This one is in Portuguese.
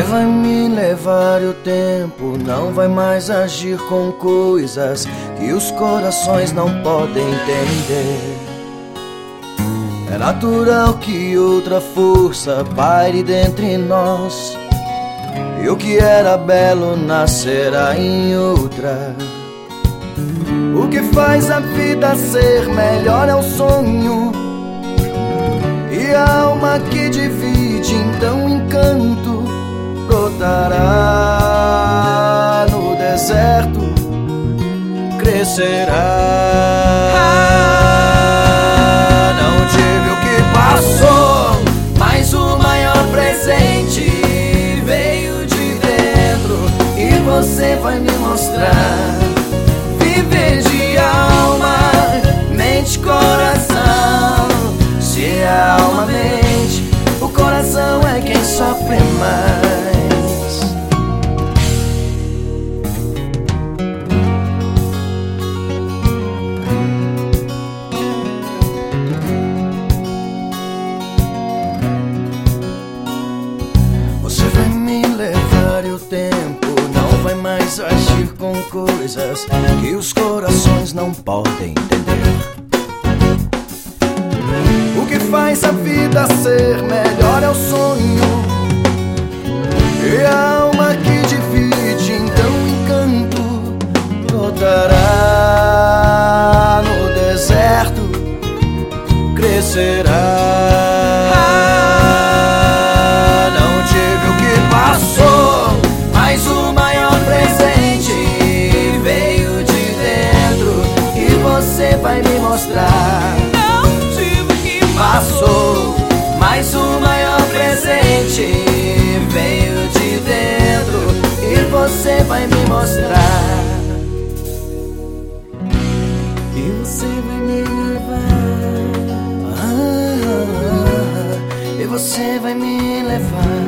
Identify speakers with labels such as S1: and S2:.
S1: vai me levar e o tempo não vai mais agir com coisas que os corações não podem entender. É natural que outra força paire dentre nós, e o que era belo nascerá em outra. O que faz a vida ser melhor é o sonho, e a alma que divide então encanto brotará no deserto, crescerá. Não tive o que passou, mas o maior presente veio de dentro, e você vai me mostrar. Viver de alma, mente, coração. Se a alma mente, o coração é quem sofre mais. Você vai me levar e o tempo não vai mais agir com coisas que os corações não podem entender. O que faz a vida ser melhor é o sonho, e a alma que divide então encanto brotará no deserto, crescerá. Não tive o que passou, mas o maior presente veio de dentro, e você vai me mostrar. Passou, mas o maior presente veio de dentro, e você vai me mostrar. E você vai me levar, e você vai me levar.